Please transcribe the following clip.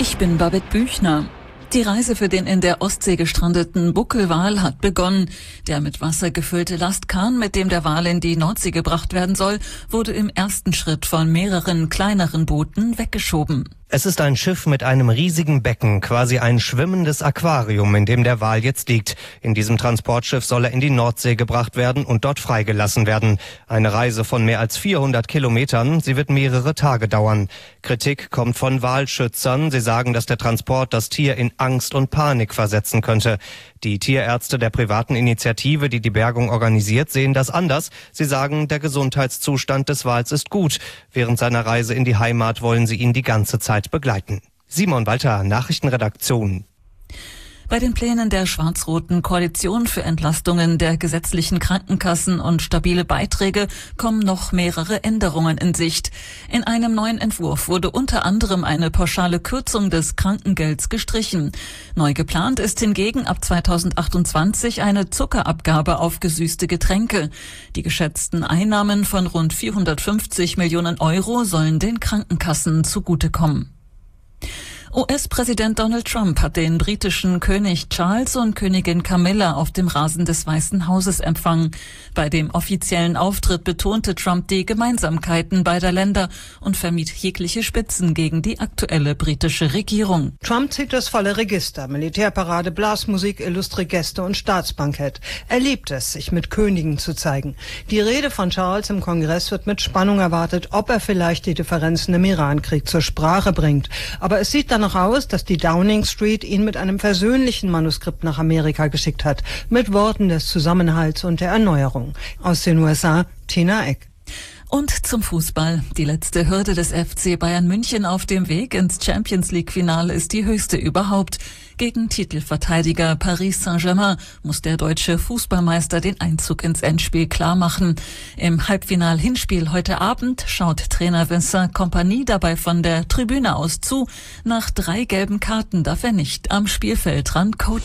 Ich bin Babette Büchner. Die Reise für den in der Ostsee gestrandeten Buckelwal hat begonnen. Der mit Wasser gefüllte Lastkahn, mit dem der Wal in die Nordsee gebracht werden soll, wurde im ersten Schritt von mehreren kleineren Booten weggeschoben. Es ist ein Schiff mit einem riesigen Becken, quasi ein schwimmendes Aquarium, in dem der Wal jetzt liegt. In diesem Transportschiff soll er in die Nordsee gebracht werden und dort freigelassen werden. Eine Reise von mehr als 400 Kilometern, sie wird mehrere Tage dauern. Kritik kommt von Walschützern. Sie sagen, dass der Transport das Tier in Angst und Panik versetzen könnte. Die Tierärzte der privaten Initiative, die die Bergung organisiert, sehen das anders. Sie sagen, der Gesundheitszustand des Wals ist gut. Während seiner Reise in die Heimat wollen sie ihn die ganze Zeit begleiten. Simon Walter, Nachrichtenredaktion. Bei den Plänen der schwarz-roten Koalition für Entlastungen der gesetzlichen Krankenkassen und stabile Beiträge kommen noch mehrere Änderungen in Sicht. In einem neuen Entwurf wurde unter anderem eine pauschale Kürzung des Krankengelds gestrichen. Neu geplant ist hingegen ab 2028 eine Zuckerabgabe auf gesüßte Getränke. Die geschätzten Einnahmen von rund 450 Millionen Euro sollen den Krankenkassen zugutekommen. US-Präsident Donald Trump hat den britischen König Charles und Königin Camilla auf dem Rasen des Weißen Hauses empfangen. Bei dem offiziellen Auftritt betonte Trump die Gemeinsamkeiten beider Länder und vermied jegliche Spitzen gegen die aktuelle britische Regierung. Trump zieht das volle Register: Militärparade, Blasmusik, illustre Gäste und Staatsbankett. Er liebt es, sich mit Königen zu zeigen. Die Rede von Charles im Kongress wird mit Spannung erwartet, ob er vielleicht die Differenzen im Irankrieg zur Sprache bringt. Aber es sieht dann noch aus, dass die Downing Street ihn mit einem versöhnlichen Manuskript nach Amerika geschickt hat, mit Worten des Zusammenhalts und der Erneuerung. Aus den USA, Tina Eck. Und zum Fußball. Die letzte Hürde des FC Bayern München auf dem Weg ins Champions-League-Finale ist die höchste überhaupt. Gegen Titelverteidiger Paris Saint-Germain muss der deutsche Fußballmeister den Einzug ins Endspiel klarmachen. Im Halbfinal-Hinspiel heute Abend schaut Trainer Vincent Kompany dabei von der Tribüne aus zu. Nach 3 gelben Karten darf er nicht am Spielfeldrand coachen.